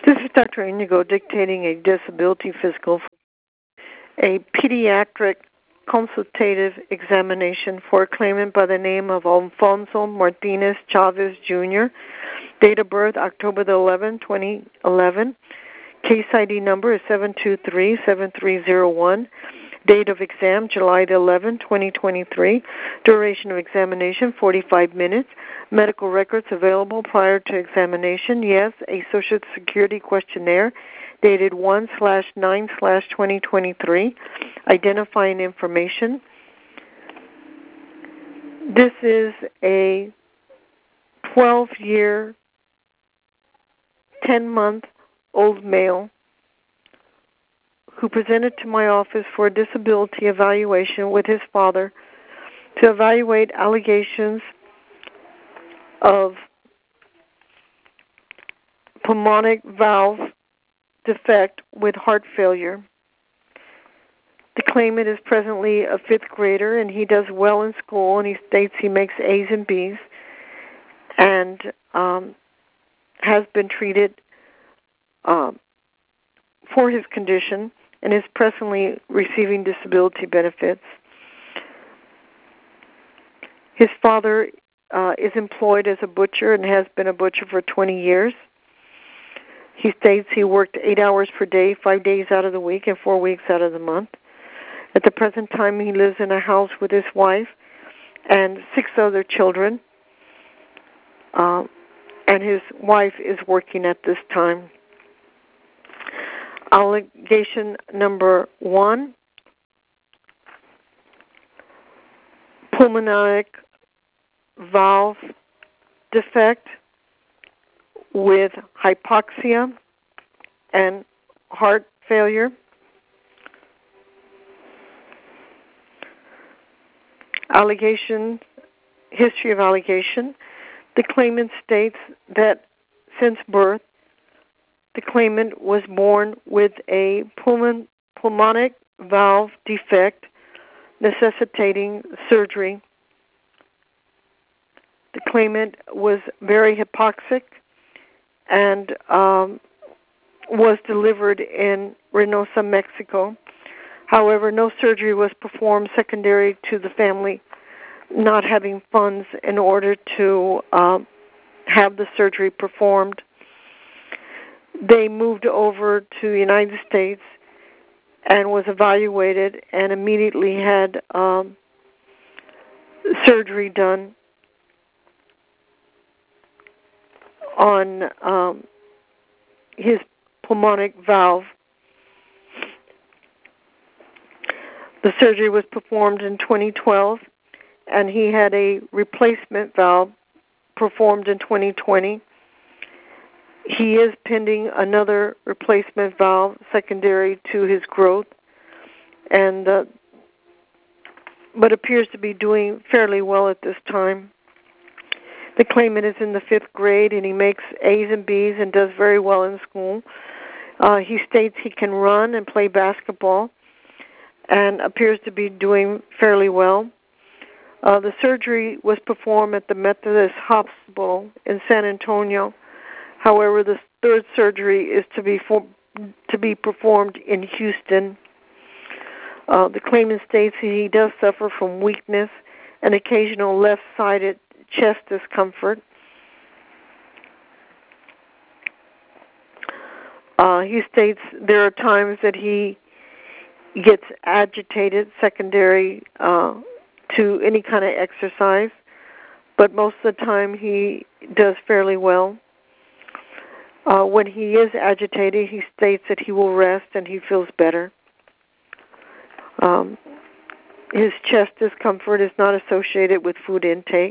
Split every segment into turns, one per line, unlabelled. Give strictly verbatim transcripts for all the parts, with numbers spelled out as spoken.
This is Doctor Indigo dictating a disability physical, a pediatric consultative examination for a claimant by the name of Alfonso Martinez Chavez Junior Date of birth, October the eleventh, twenty eleven. Case I D number is seven two three seven three zero one. Date of exam, July the eleventh, twenty twenty-three. Duration of examination, forty-five minutes. Medical records available prior to examination. Yes, a Social Security questionnaire dated one slash nine slash twenty twenty-three. Identifying information. This is a twelve-year, ten-month-old male who presented to my office for a disability evaluation with his father to evaluate allegations of pulmonic valve defect with heart failure. The claimant is presently a fifth grader, and he does well in school, and he states he makes A's and B's and um, has been treated um, for his condition and is presently receiving disability benefits. His father uh, is employed as a butcher and has been a butcher for twenty years. He states he worked eight hours per day, five days out of the week, and four weeks out of the month. At the present time, he lives in a house with his wife and six other children, uh, and his wife is working at this time. Allegation number one, pulmonary valve defect with hypoxia and heart failure. Allegation, history of allegation. The claimant states that since birth, the claimant was born with a pulmon, pulmonic valve defect necessitating surgery. The claimant was very hypoxic and um, was delivered in Reynosa, Mexico. However, no surgery was performed secondary to the family not having funds in order to uh, have the surgery performed. They moved over to the United States and was evaluated and immediately had um, surgery done on um, his pulmonic valve. The surgery was performed in twenty twelve, and he had a replacement valve performed in twenty twenty. He is pending another replacement valve secondary to his growth, and uh, but appears to be doing fairly well at this time. The claimant is in the fifth grade, and he makes A's and B's and does very well in school. Uh, he states he can run and play basketball and appears to be doing fairly well. Uh, the surgery was performed at the Methodist Hospital in San Antonio. However, the third surgery is to be for, to be performed in Houston. Uh, the claimant states he does suffer from weakness and occasional left-sided chest discomfort. Uh, he states there are times that he gets agitated secondary uh, to any kind of exercise, but most of the time he does fairly well. Uh, when he is agitated, he states that he will rest and he feels better. Um, his chest discomfort is not associated with food intake.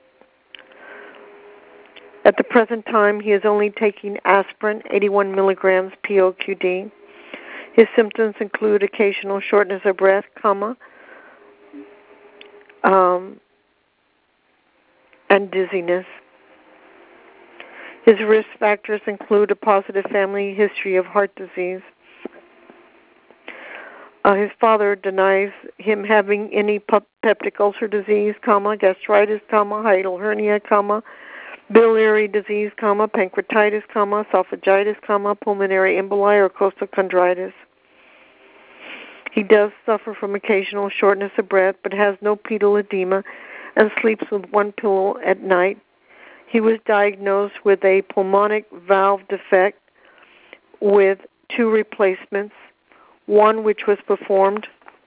At the present time, he is only taking aspirin, eighty-one milligrams P O Q D. His symptoms include occasional shortness of breath, comma, um, and dizziness. His risk factors include a positive family history of heart disease. Uh, his father denies him having any peptic ulcer disease, comma, gastritis, comma, hiatal hernia, comma, biliary disease, comma, pancreatitis, comma, esophagitis, comma, pulmonary emboli or costochondritis. He does suffer from occasional shortness of breath, but has no pedal edema and sleeps with one pillow at night. He was diagnosed with a pulmonic valve defect with two replacements, one which was performed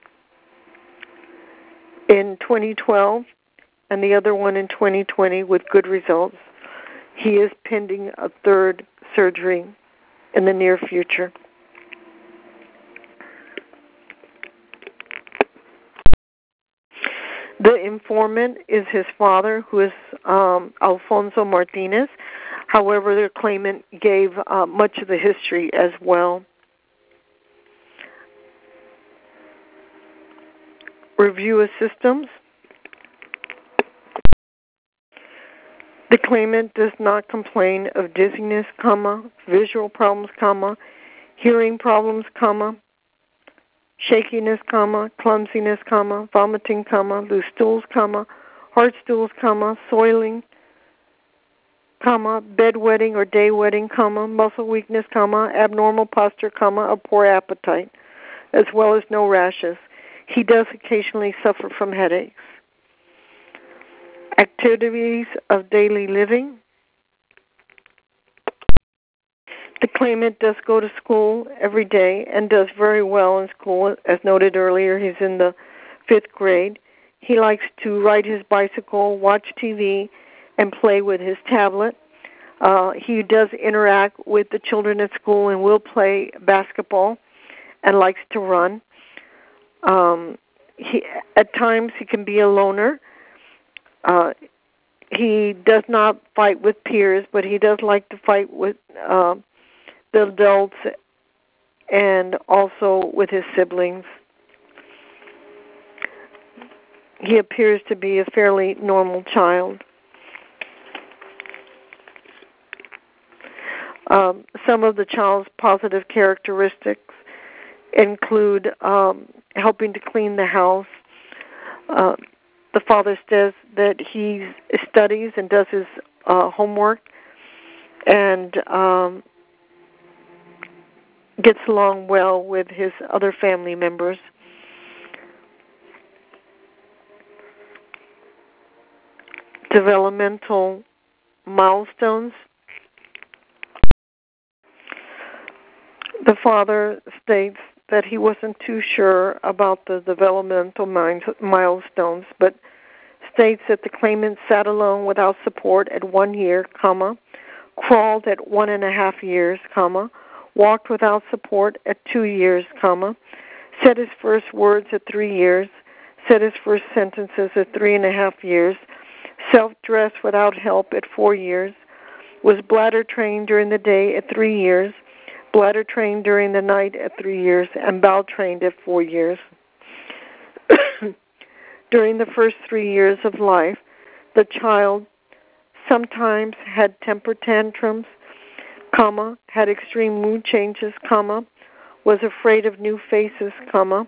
in twenty twelve and the other one in twenty twenty with good results. He is pending a third surgery in the near future. The informant is his father, who is um, Alfonso Martinez. However, the claimant gave uh, much of the history as well. Review of systems. The claimant does not complain of dizziness, comma, visual problems, comma, hearing problems, comma, shakiness, comma, clumsiness, comma, vomiting, comma, loose stools, comma, hard stools, comma, soiling, comma, bedwetting or day wetting, comma, muscle weakness, comma, abnormal posture, comma, or poor appetite, as well as no rashes. He does occasionally suffer from headaches. Activities of daily living. The claimant does go to school every day and does very well in school. As noted earlier, he's in the fifth grade. He likes to ride his bicycle, watch T V, and play with his tablet. Uh, he does interact with the children at school and will play basketball and likes to run. Um, he, at times he can be a loner. Uh, he does not fight with peers, but he does like to fight with uh, the adults and also with his siblings. He appears to be a fairly normal child. Um, some of the child's positive characteristics include um, helping to clean the house. Uh, the father says that he studies and does his uh, homework and um, gets along well with his other family members. Developmental milestones. The father states that he wasn't too sure about the developmental milestones, but states that the claimant sat alone without support at one year, comma, crawled at one and a half years, comma, walked without support at two years, comma, said his first words at three years, said his first sentences at three and a half years, self-dressed without help at four years, was bladder trained during the day at three years, bladder trained during the night at three years, and bowel trained at four years. During the first three years of life, the child sometimes had temper tantrums, comma, had extreme mood changes, comma, was afraid of new faces, comma,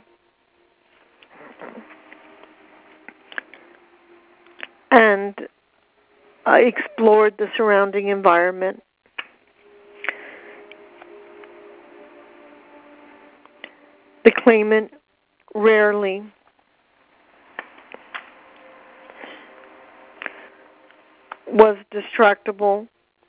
and uh, explored the surrounding environment. The claimant rarely was distractible,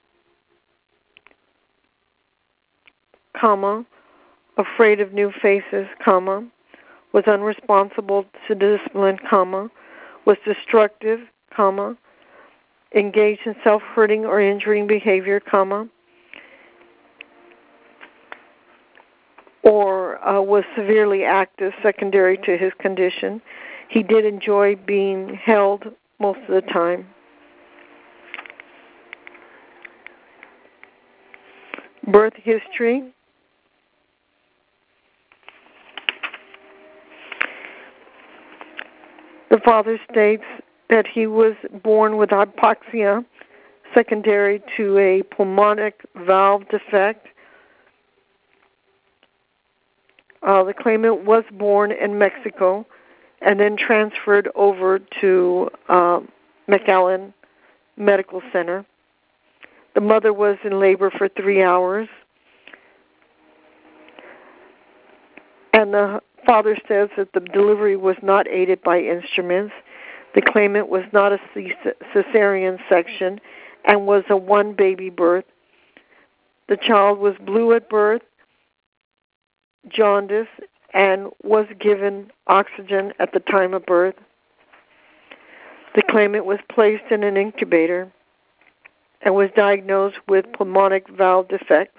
comma, afraid of new faces, comma, was unresponsible to discipline, comma, was destructive, comma, engaged in self-hurting or injuring behavior, comma, or uh, was severely active secondary to his condition. He did enjoy being held most of the time. Birth history. The father states that he was born with hypoxia secondary to a pulmonic valve defect. Uh, the claimant was born in Mexico and then transferred over to uh, McAllen Medical Center. The mother was in labor for three hours. And the father says that the delivery was not aided by instruments. The claimant was not a cesarean section and was a one-baby birth. The child was blue at birth, jaundice, and was given oxygen at the time of birth. The claimant was placed in an incubator and was diagnosed with pulmonic valve defects.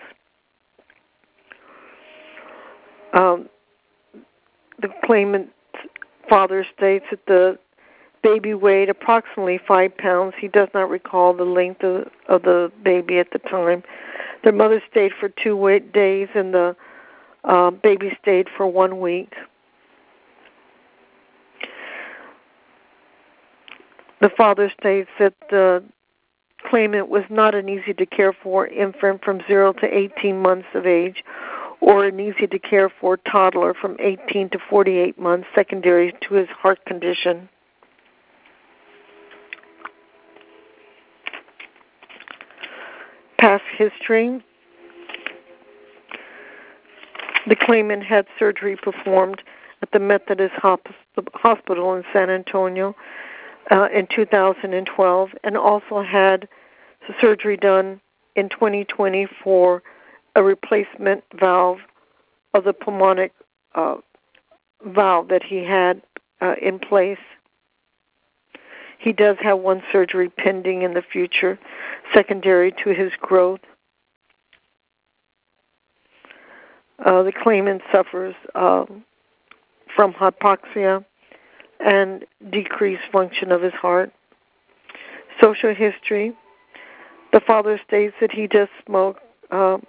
Um, the claimant's father states that the baby weighed approximately five pounds. He does not recall the length of, of the baby at the time. Their mother stayed for two days, and the uh, baby stayed for one week. The father states that the claimant was not an easy-to-care-for infant from zero to eighteen months of age, or an easy-to-care-for toddler from eighteen to forty-eight months, secondary to his heart condition. Past history. The claimant had surgery performed at the Methodist Hospital in San Antonio uh, in two thousand twelve, and also had surgery done in twenty twenty for a replacement valve of the pulmonic uh, valve that he had uh, in place. He does have one surgery pending in the future, secondary to his growth. Uh, the claimant suffers uh, from hypoxia and decreased function of his heart. Social history. The father states that he does smoke. Uh,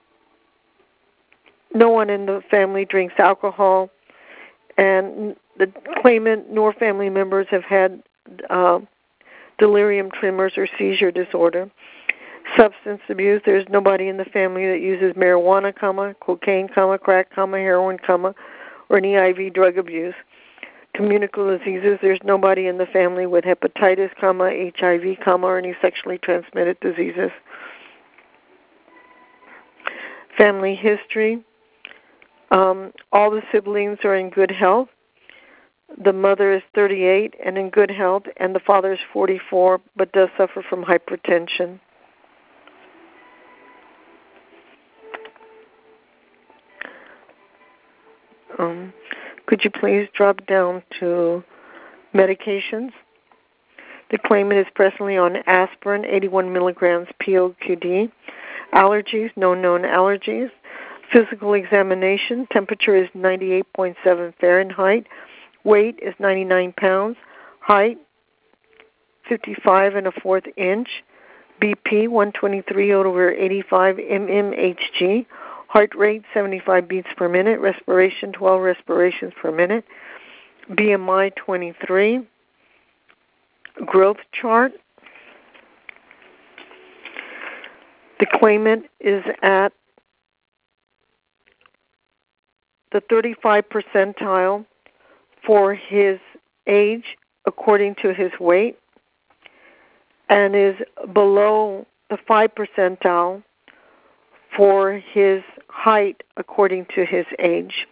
no one in the family drinks alcohol, and the claimant nor family members have had uh, delirium tremors or seizure disorder. Substance abuse. There's nobody in the family that uses marijuana, comma, cocaine, comma, crack, comma, heroin, comma, or any I V drug abuse. Communicable diseases. There's nobody in the family with hepatitis, comma, H I V, comma, or any sexually transmitted diseases. Family history. Um, all the siblings are in good health. The mother is thirty-eight and in good health, and the father is forty-four but does suffer from hypertension. Um, could you please drop down to medications? The claimant is presently on aspirin, eighty-one milligrams P O Q D. Allergies, no known allergies. Physical examination, temperature is ninety-eight point seven Fahrenheit. Weight is ninety-nine pounds. Height, fifty-five and a fourth inch. B P, one twenty-three over eighty-five mmHg. Heart rate, seventy-five beats per minute. Respiration, twelve respirations per minute. B M I, twenty-three. Growth chart. The claimant is at the thirty-five percentile for his age according to his weight, and is below the five percentile for his height according to his age.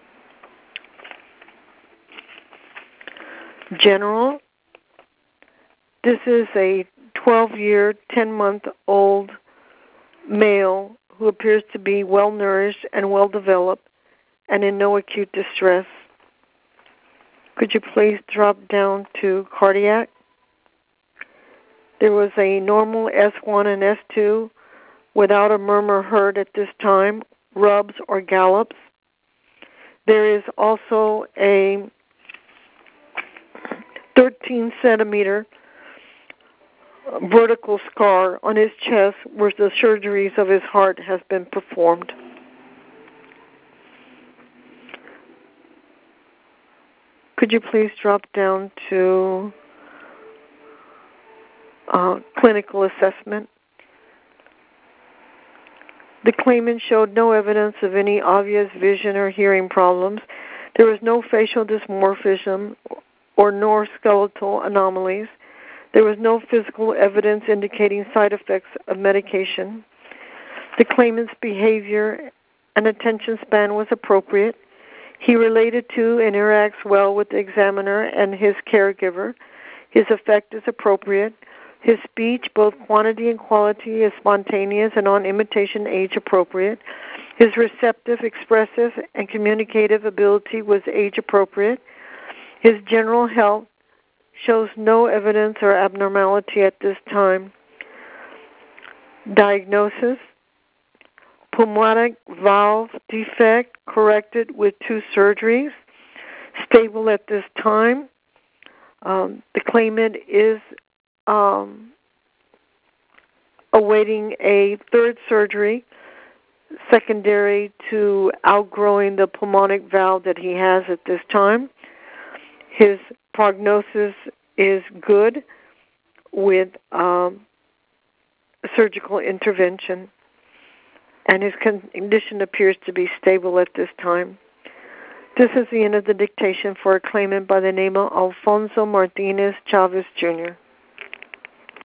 General. This is a twelve-year, ten-month-old male who appears to be well-nourished and well-developed and in no acute distress. Could you please drop down to cardiac? There was a normal S one and S two without a murmur heard at this time, rubs or gallops. There is also a thirteen centimeter vertical scar on his chest where the surgeries of his heart has been performed. Could you please drop down to uh, clinical assessment? The claimant showed no evidence of any obvious vision or hearing problems. There was no facial dysmorphism or nor skeletal anomalies. There was no physical evidence indicating side effects of medication. The claimant's behavior and attention span was appropriate. He related to and interacts well with the examiner and his caregiver. His affect is appropriate. His speech, both quantity and quality, is spontaneous and on imitation age appropriate. His receptive, expressive, and communicative ability was age appropriate. His general health shows no evidence or abnormality at this time. Diagnosis: pulmonic valve defect corrected with two surgeries. Stable at this time. Um, the claimant is um, awaiting a third surgery secondary to outgrowing the pulmonic valve that he has at this time. His prognosis is good with um, surgical intervention, and his condition appears to be stable at this time. This is the end of the dictation for a claimant by the name of Alfonso Martinez Chavez, Junior